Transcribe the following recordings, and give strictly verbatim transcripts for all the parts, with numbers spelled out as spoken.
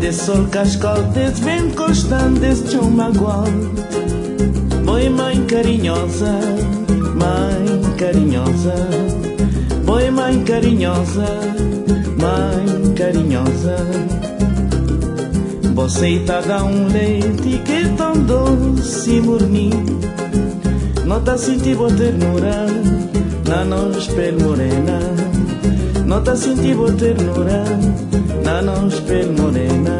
desse sol cascal, desse vento constante, desse chão magoal. Boi mãe carinhosa, mãe carinhosa. Boi mãe carinhosa, mãe carinhosa. Você tá dá um leite que é tão doce e morninho. Nota sentir boa ternura na nossa pele morena. Nota sentir boa ternura na nossa pele morena.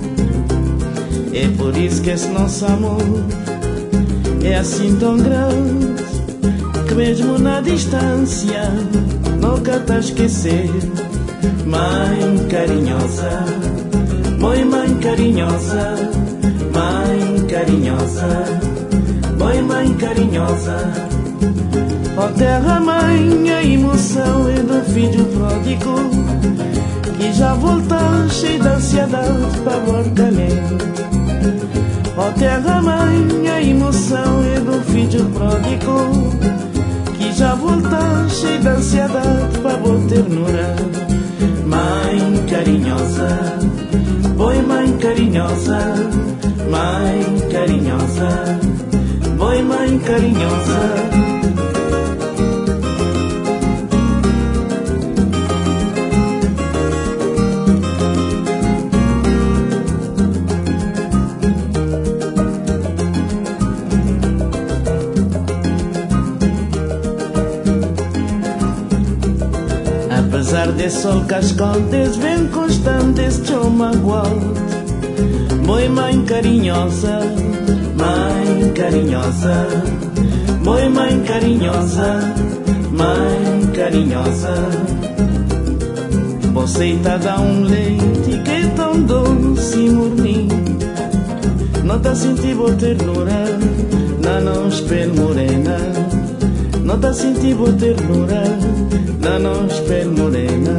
É por isso que esse nosso amor é assim tão grande, que mesmo na distância nunca tá a esquecer. Mãe carinhosa, mãe, mãe carinhosa, mãe carinhosa, mãe, mãe carinhosa. Ó terra mãe, a emoção é do filho pródigo, que já volta cheio de ansiedade para Borcalém. Ó terra mãe, a emoção é do filho pródigo, que já volta cheio de ansiedade para boa ternura. Mãe carinhosa, boi mãe carinhosa, mãe carinhosa, boi mãe carinhosa. Apesar desse sol cascal, desse vento constante, desse chão magoal. Boi mãe carinhosa, mãe carinhosa. Boi mãe carinhosa, mãe carinhosa. Você tá dá um leite que é tão doce e morninho. Não tá sentir boa ternura na nossa pele morena. Não tá sentir boa ternura na nossa pele morena.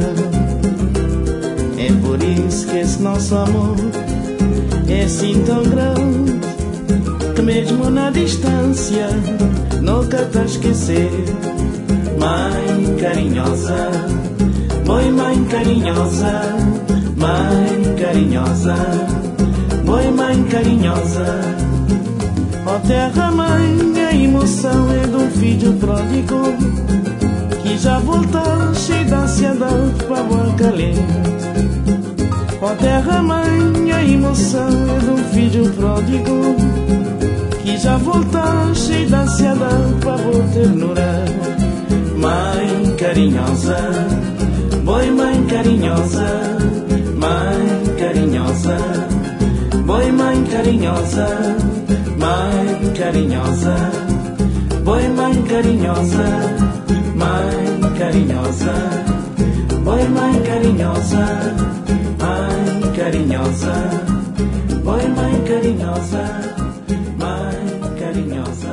É por isso que esse nosso amor é assim tão grande, que mesmo na distância nunca tá a esquecer. Mãe carinhosa, boi mãe carinhosa, mãe carinhosa, boi mãe carinhosa. Ó terra mãe, a emoção é de um filho pródigo, que já volta cheio de ansiedade para Borcalém. Ó terra mãe, a emoção é de um filho pródigo, que já volta cheio de ansiedade para boa ternura. Mãe carinhosa, boi mãe carinhosa, mãe carinhosa, boi mãe carinhosa, mãe carinhosa, boi mãe carinhosa, mãe carinhosa, boi mãe carinhosa, mãe carinhosa, boi mãe carinhosa, mãe carinhosa.